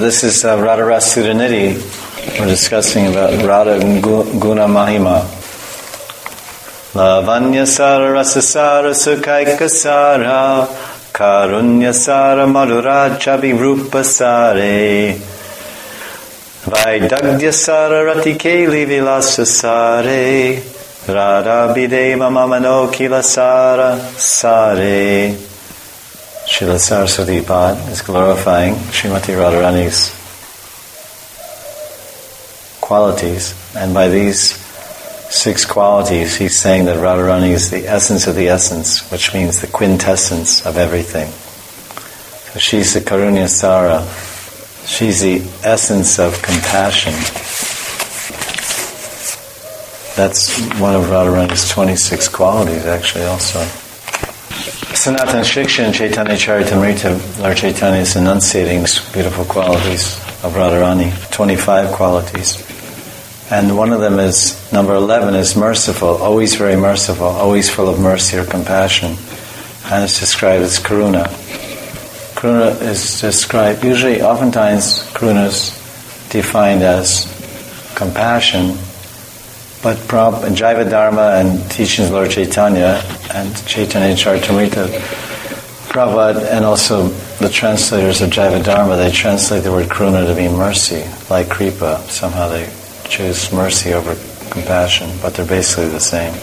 This is Radharasa Sudhanidhi. We're discussing about Radha Guna Mahima. Lavanya Sara Rasasara Sukaika Sara Karunya Sara Madhura Chabi Rupa Sare Vaidagya Sara Ratikeli Vilasa Sare Radha Bideva Mamano Kila Sara Sare. Srila Saraswati Pad is glorifying Srimati Radharani's qualities, and by these 6 qualities he's saying that Radharani is the essence of the essence, which means the quintessence of everything. So she's the Karunya Sara, she's the essence of compassion. That's one of Radharani's 26 qualities actually also. Sanatana Shiksha and Chaitanya Charitamrita, Lord Chaitanya is enunciating these beautiful qualities of Radharani, 25 qualities. And one of them is, number 11, is merciful, always very merciful, always full of mercy or compassion. And it's described as Karuna. Karuna is described, usually, oftentimes, Karuna is defined as compassion, but in Jaiva Dharma and teachings of Lord Chaitanya and Chaitanya Charitamrita, Prabhupada and also the translators of Jaiva Dharma, they translate the word Karuna to mean mercy, like Kripa. Somehow they choose mercy over compassion, but they're basically the same.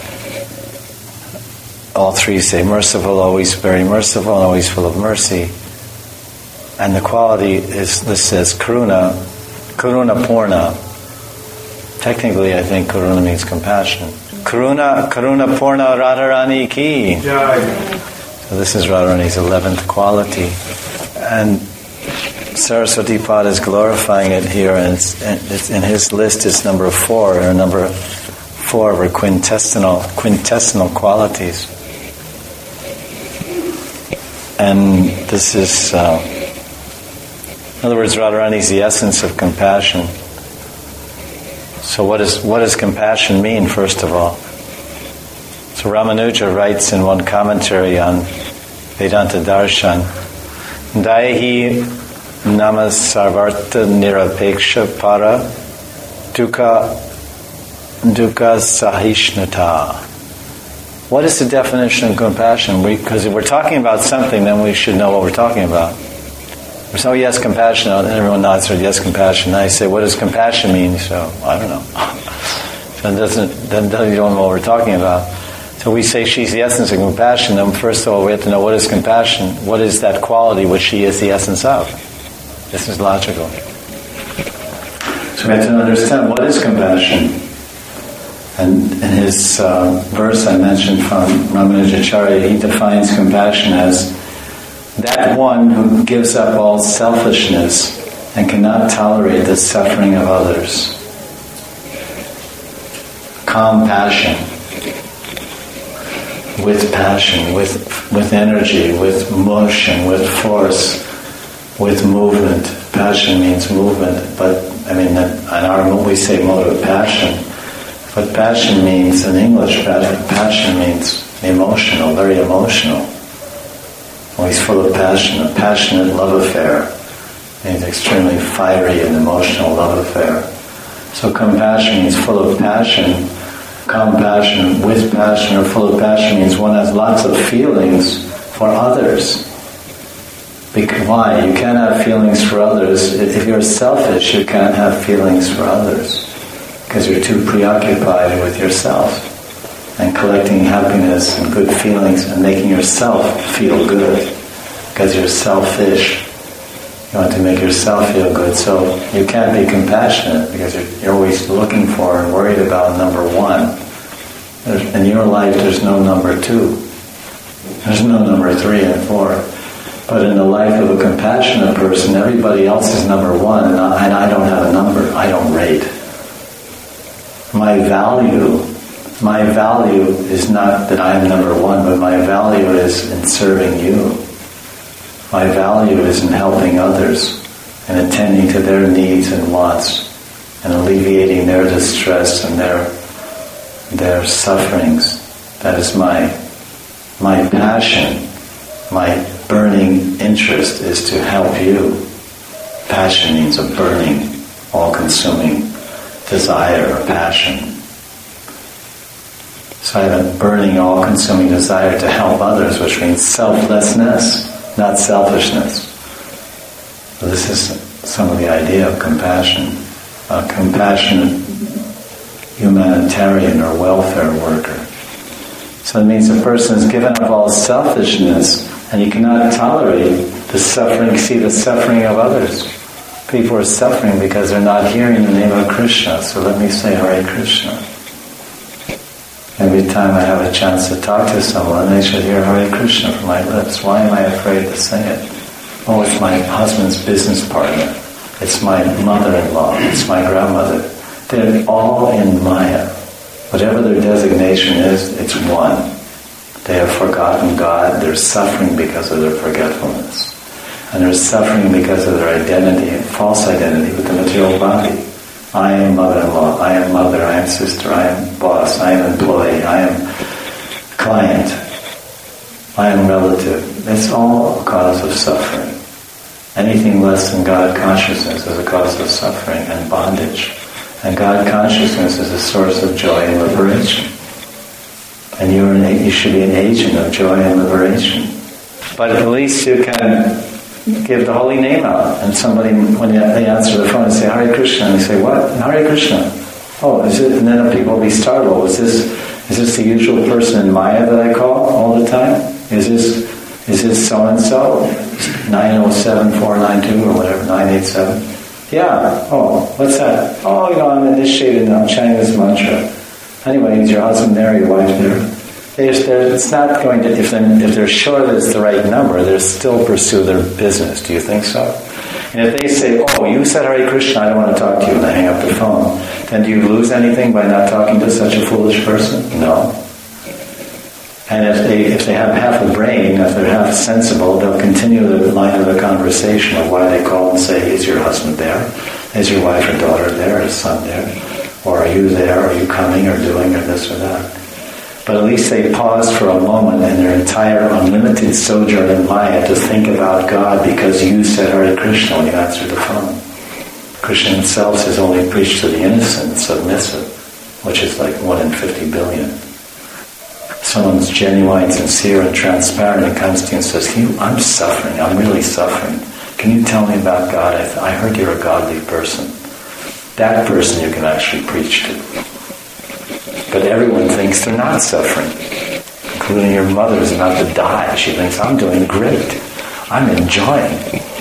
All 3 say merciful, always very merciful, and always full of mercy. And the quality is listed as Karuna, Karuna Purna. Technically, I think Karuna means compassion. Karuna Purna Radharani Ki. So this is Radharani's 11th quality. And Saraswati Pad is glorifying it here, and it's in his list it's number 4, or number 4 of her quintessential qualities. And this is, in other words, Radharani is the essence of compassion. So what does compassion mean, first of all? So Ramanuja writes in one commentary on Vedanta Darshan, Dayahi Namas Sarvarta Nirapeksha Para Dukkha Sahishnata. What is the definition of compassion? Because if we're talking about something, then we should know what we're talking about. So yes, compassion, and everyone nods their yes, compassion. Now I say, what does compassion mean? So, I don't know. So then you don't know what we're talking about. So we say she's the essence of compassion, then first of all we have to know what is compassion, what is that quality which she is the essence of. This is logical. So we have to understand what is compassion. And in his verse I mentioned from Ramanujacharya, he defines compassion as that one who gives up all selfishness and cannot tolerate the suffering of others. Calm passion, with energy, with motion, with force, with movement. Passion means movement, but in our we say mode of passion, but passion means, in English, passion means emotional, very emotional. He's full of passion, a passionate love affair. He's extremely fiery and emotional love affair. So compassion means full of passion. Compassion with passion or full of passion means one has lots of feelings for others. Because why? You can't have feelings for others. If you're selfish, you can't have feelings for others. Because you're too preoccupied with yourself and collecting happiness and good feelings and making yourself feel good. Because you're selfish. You want to make yourself feel good. So you can't be compassionate because you're always looking for and worried about number 1. In your life there's no number 2. There's no number 3 and 4. But in the life of a compassionate person, everybody else is number 1 and I don't have a number. I don't rate. My value is not that I am number 1, but my value is in serving you. My value is in helping others and attending to their needs and wants and alleviating their distress and their sufferings. That is my passion, my burning interest is to help you. Passion means a burning, all-consuming desire or passion. So I have a burning, all-consuming desire to help others, which means selflessness, not selfishness. So this is some of the idea of compassion. A compassionate humanitarian or welfare worker. So it means a person has given up all selfishness and he cannot tolerate the suffering, see the suffering of others. People are suffering because they're not hearing the name of Krishna, so let me say Hare Krishna. Every time I have a chance to talk to someone, they should hear Hare Krishna from my lips. Why am I afraid to say it? Oh, it's my husband's business partner. It's my mother-in-law. It's my grandmother. They're all in Maya. Whatever their designation is, it's one. They have forgotten God. They're suffering because of their forgetfulness. And they're suffering because of their identity, false identity with the material body. I am mother-in-law, I am mother, I am sister, I am boss, I am employee, I am client, I am relative. It's all a cause of suffering. Anything less than God consciousness is a cause of suffering and bondage. And God consciousness is a source of joy and liberation. And you should be an agent of joy and liberation. But at least you can give the holy name out. And somebody, when they answer the phone and say, Hare Krishna, and they say, what? Hare Krishna. Oh, is it? And then people will be startled. Is this the usual person in Maya that I call all the time? Is this so-and-so? 907-492 or whatever, 987? Yeah. Oh, what's that? Oh, I'm initiated now, I'm chanting this mantra. Anyway, is your husband there, your wife there? It's not going to, if they're sure that it's the right number, they'll still pursue their business. Do you think so? And if they say, oh, you said Hare Krishna, I don't want to talk to you, and they hang up the phone, then do you lose anything by not talking to such a foolish person? No. And if they have half a brain, if they're half sensible, they'll continue the line of the conversation of why they call and say, is your husband there? Is your wife or daughter there? Is son there? Or are you there? Are you coming or doing or this or that? But at least they pause for a moment in their entire unlimited sojourn in Maya to think about God because you said Hare Krishna when you answered the phone. Krishna himself says only preach to the innocent, submissive, which is like 1 in 50 billion. Someone's genuine, sincere, and transparent and comes to you and says, I'm suffering, I'm really suffering. Can you tell me about God? I heard you're a godly person. That person you can actually preach to. But everyone thinks they're not suffering, including your mother who's about to die. She thinks, I'm doing great. I'm enjoying.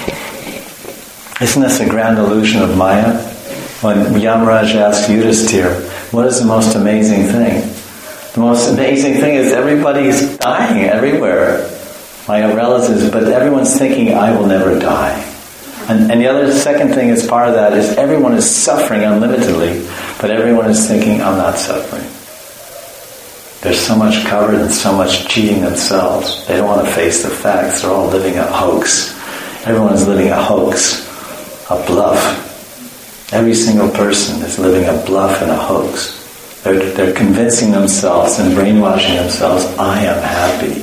Isn't this a grand illusion of Maya? When Yamaraj asked Yudhisthira, what is the most amazing thing? The most amazing thing is everybody's dying everywhere. My relatives, but everyone's thinking, I will never die. And the second thing as part of that is everyone is suffering unlimitedly, but everyone is thinking, I'm not suffering. There's so much covered and so much cheating themselves. They don't want to face the facts. They're all living a hoax. Everyone is living a hoax, a bluff. Every single person is living a bluff and a hoax. They're convincing themselves and brainwashing themselves, I am happy.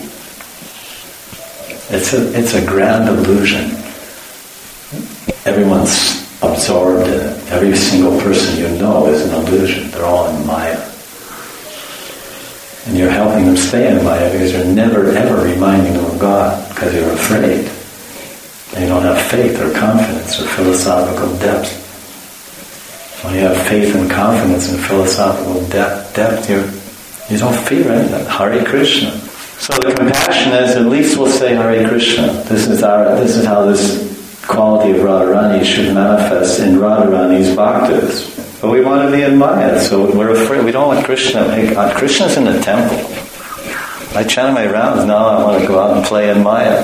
It's a grand illusion. Everyone's absorbed in it. Every single person you know is an illusion. They're all in Maya. And you're helping them stay in Maya because you're never ever reminding them of God because you're afraid. And you don't have faith or confidence or philosophical depth. When you have faith and confidence and philosophical depth, you don't fear anything. Hare Krishna. So the compassion is, at least we'll say Hare Krishna. This is how this quality of Radharani should manifest in Radharani's bhaktas. But we want to be in Maya, so we're afraid. We don't want Krishna. Hey, Krishna's in the temple. I chant my rounds, now I want to go out and play in Maya.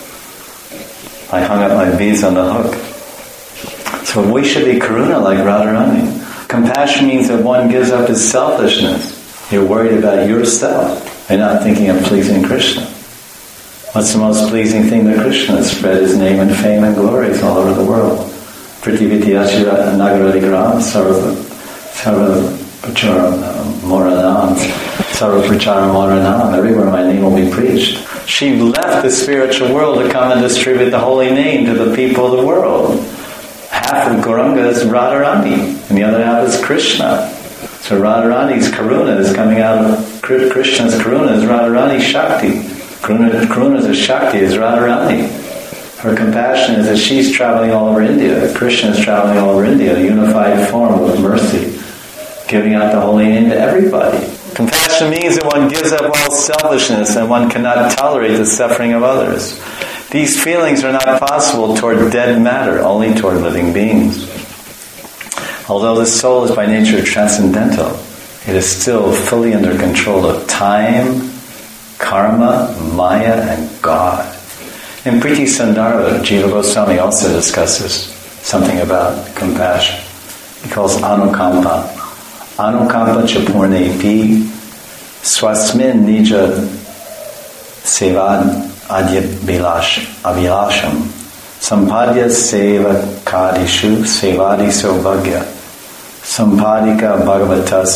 I hung up my beads on the hook. So we should be karuna like Radharani. Compassion means that one gives up his selfishness. You're worried about yourself. You're not thinking of pleasing Krishna. What's the most pleasing thing to Krishna? Spread his name and fame and glories all over the world. Prithivitiyachira nagaradigram sarva pracharam moranam sarva pracharam moranam. Everywhere my name will be preached. She left the spiritual world to come and distribute the holy name to the people of the world. half of Gauranga is Radharani, and the other half is Krishna. So Radharani's karuna is coming out of Krishna's karuna is Radharani Shakti. Karuna's Shakti is Radharani. Her compassion is that she's traveling all over India. Krishna is traveling all over India, a unified form of mercy, giving out the holy name to everybody. Compassion means that one gives up all selfishness and one cannot tolerate the suffering of others. These feelings are not possible toward dead matter, only toward living beings. Although the soul is by nature transcendental, it is still fully under control of time, karma, maya, and God. In Priti Sandarbha, Jiva Goswami also discusses something about compassion. He calls anukampa. Anukampa chapurne pi swasmin nija sevad adya avilasham sampadya seva kadishu sevadi sobhagya sampadika bhagavatas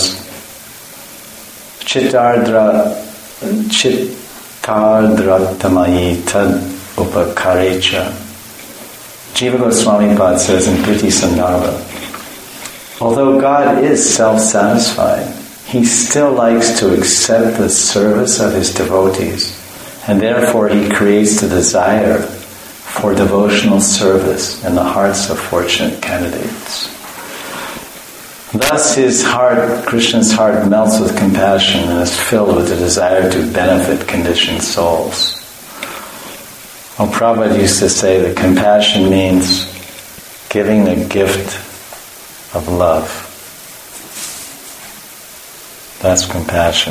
chittardratamayi tad upakarecha. Jiva Goswami Pad says in Priti Sandarbha, although God is self-satisfied, He still likes to accept the service of His devotees, and therefore He creates the desire for devotional service in the hearts of fortunate candidates. Thus His heart, Krishna's heart, melts with compassion and is filled with the desire to benefit conditioned souls. Well, Prabhupada used to say that compassion means giving the gift of love. That's compassion.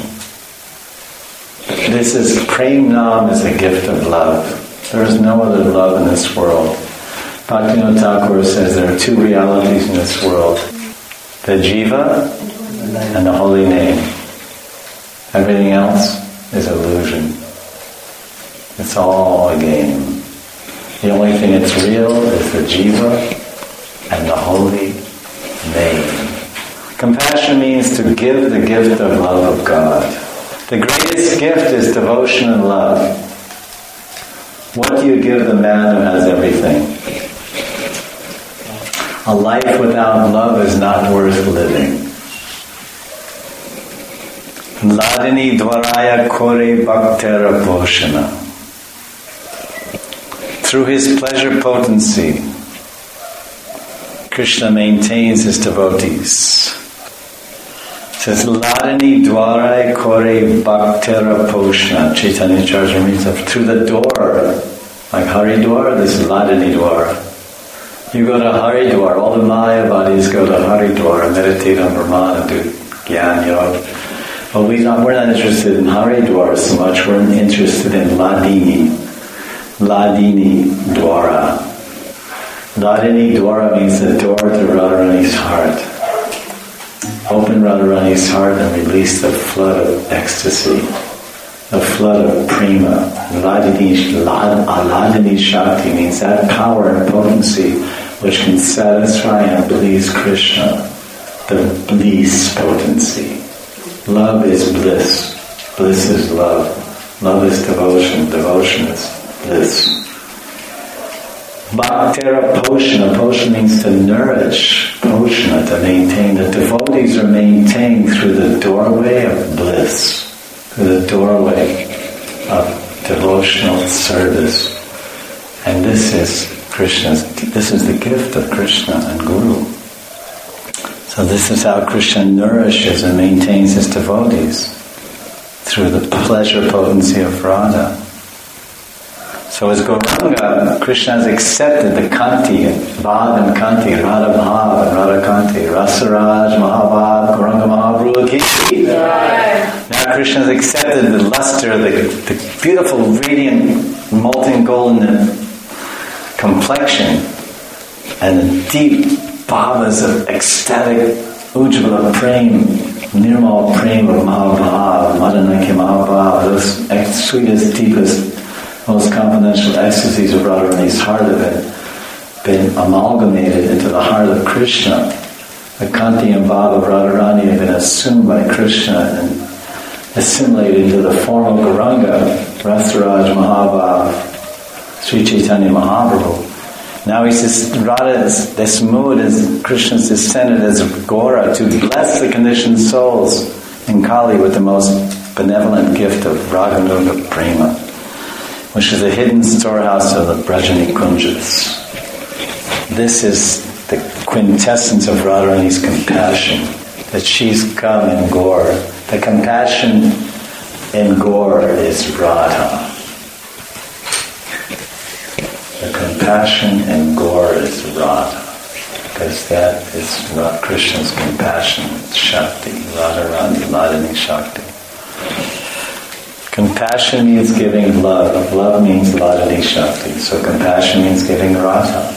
This is Prem Nam is a gift of love. There is no other love in this world. Bhaktivinoda Thakur says there are two realities in this world: the jiva and the holy name. Everything else is illusion. It's all a game. The only thing that's real is the jiva and the holy name. Compassion means to give the gift of love of God. The greatest gift is devotion and love. What do you give the man who has everything? A life without love is not worth living. Ladini dvaraya kore bhaktera poshana. Through His pleasure potency, Krishna maintains His devotees. It says, Ladini dvarai kore bhaktera poshna. Chaitanya Charitamrita. Through the door, like Haridwar, this is Ladini Dwara. You go to Haridwar, all the Mayavadis go to Haridwar and meditate on Brahman and do Gyan Yoga. But we're not interested in Haridwar so much, we're interested in Ladini. Ladini Dwara. Ladini Dwara means the door to Radharani's heart. Open Radharani's heart and release the flood of ecstasy, the flood of prema. Ladini Shakti means that power and potency which can satisfy and please Krishna, the bliss potency. Love is bliss. Bliss is love. Love is devotion. Devotion is bliss. Bhaktera poshana. Poshana means to nourish. Poshana, to maintain. The devotees are maintained through the doorway of bliss. Through the doorway of devotional service. And this is the gift of Krishna and Guru. So this is how Krishna nourishes and maintains His devotees, through the pleasure potency of Radha. So as Gauranga, Krishna has accepted the Kanti, Bhav and Kanti, Radha Bhav and Radha Kanti, Rasaraj, Mahabhav, Gauranga Mahaprabhu Ki. Now Krishna has accepted the luster, the beautiful, radiant, molten golden complexion, and the deep bhavas of ecstatic Ujjvala Prem, Nirmal Prem of Mahabhav, Madanaki Mahabhav, those sweetest, deepest, most confidential ecstasies of Radharani's heart have been amalgamated into the heart of Krishna. The Kanti and Bhav of Radharani have been assumed by Krishna and assimilated into the form of Gauranga, Rasaraj Mahabhav, Sri Chaitanya Mahaprabhu. Now he says, Radha, this mood is Krishna's descended as Gora to bless the conditioned souls in Kali with the most benevolent gift of Raganuga Prema, which is a hidden storehouse of the Brajani Kunjas. This is the quintessence of Radharani's compassion, that she's come in Gaur. The compassion in Gaur is Radha. The compassion in Gaur is Radha, because that is Krishna's compassion, Shakti, Radharani, Ladini Shakti. Compassion means giving love. Love means Ladini Shakti. So compassion means giving Radha.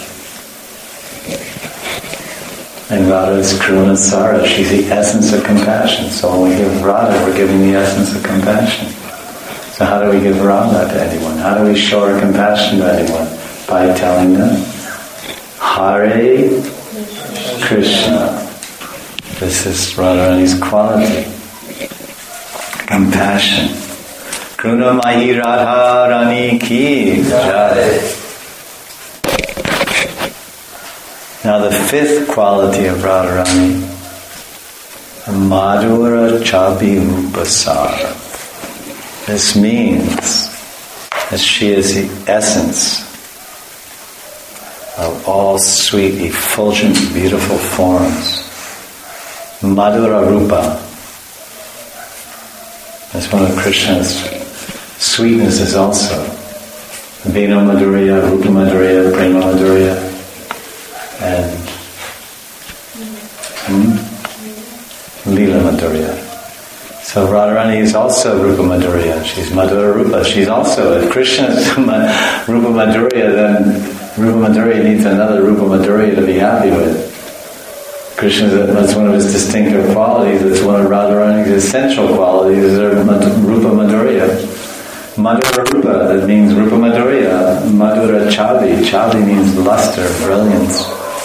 And Radha is Karuna Sara. She's the essence of compassion. So when we give Radha, we're giving the essence of compassion. So how do we give Radha to anyone? How do we show our compassion to anyone? By telling them, Hare Krishna. This is Radharani's quality. Compassion. Kruna Mahi Radha Rani Ki Jai. Now the fifth quality of Radharani, Madhura Chabi Rupasara. This means that she is the essence of all sweet, effulgent, beautiful forms. Madhura Rupa. That's one of Krishna's sweetnesses also. Vena Madhurya, Rupa Madhurya, Prema Madhurya, and Lila Madhurya. So Radharani is also Rupa Madhurya. She's Madhura Rupa. She's also, if Krishna is Rupa Madhurya, then Rupa Madhurya needs another Rupa Madhurya to be happy with. Krishna, that's one of his distinctive qualities. It's one of Radharani's essential qualities, is Rupa Madhurya. Madhura Rupa, that means Rupa Madhurya. Madhura Chabi. Chabi means luster, brilliance.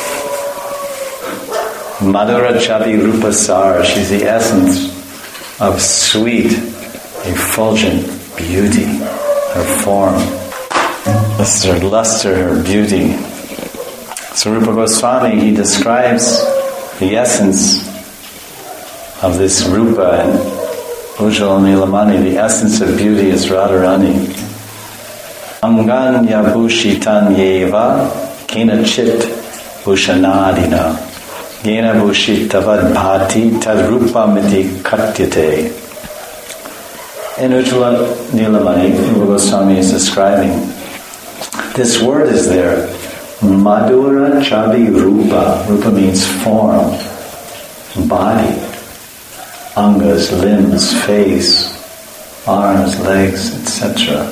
Madhura Chabi Rupa Sar. She's the essence of sweet, effulgent beauty. Her form. This is her luster, her beauty. So Rupa Goswami, he describes the essence of this Rupa and Ujjwala Nilamani. The essence of beauty is Radharani. Anganya Bhushitan Yeva Kena Chit Bhushanadina Gena Bhushitavad Bhati Tad Rupa Miti Katyate. In Ujjwala Nilamani, Rupa Goswami is describing this word is there. Madhura Chabi Rupa. Rupa means form, body, angas, limbs, face, arms, legs, etc.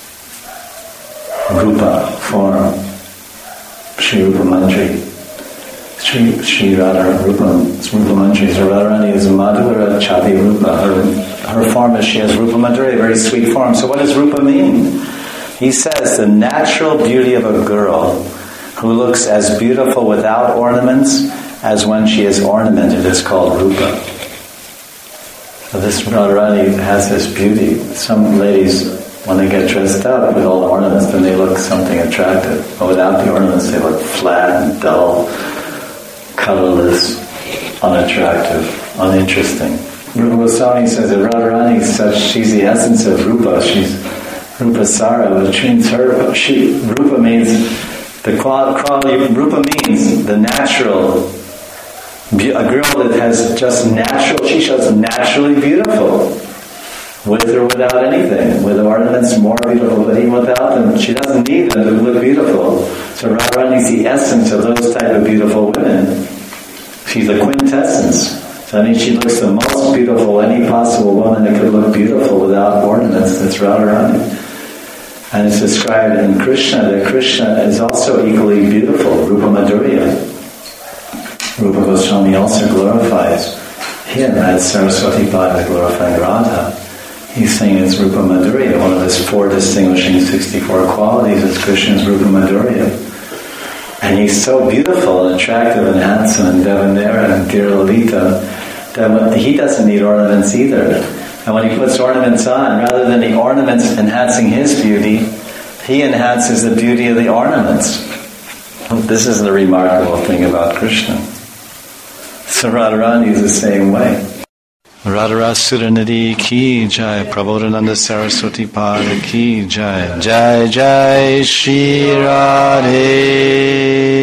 Rupa, form. Shri Rupa Mandri. Shri Radha Rupa Mandri. So Radharani is Madhura Chabi Rupa. Her form is, she has Rupa Mandri, a very sweet form. So what does Rupa mean? He says the natural beauty of a girl who looks as beautiful without ornaments as when she is ornamented is called Rupa. So this Radharani has this beauty. Some ladies, when they get dressed up with all the ornaments, then they look something attractive. But without the ornaments, they look flat and dull, colorless, unattractive, uninteresting. Rupa Goswami says that Radharani is such, she's the essence of Rupa. She's Rupa Sara, which means her, Rupa means the quality, Rupa means the natural, a girl that has just natural, she shows naturally beautiful, with or without anything, with ornaments more beautiful, but even without them, she doesn't need them to look beautiful. So Radharani is the essence of those type of beautiful women. She's the quintessence. So I mean, she looks the most beautiful, any possible woman that could look beautiful without ornaments, that's Radharani. And it's described in Krishna that Krishna is also equally beautiful, Rupa Madhurya. Rupa Goswami also glorifies him as Saraswati Bhava glorifying Radha. He's saying it's Rupa Madhurya. One of his 4 distinguishing 64 qualities is Krishna's Rupa Madhurya. And he's so beautiful and attractive and handsome and debonair and dear Lalita that he doesn't need ornaments either. And when he puts ornaments on, rather than the ornaments enhancing his beauty, he enhances the beauty of the ornaments. This is the remarkable thing about Krishna. So Radharani is the same way. Radharani Suranidhi ki jai, Prabodhananda Saraswati Pada ki jai, jai jai Shri Radhe.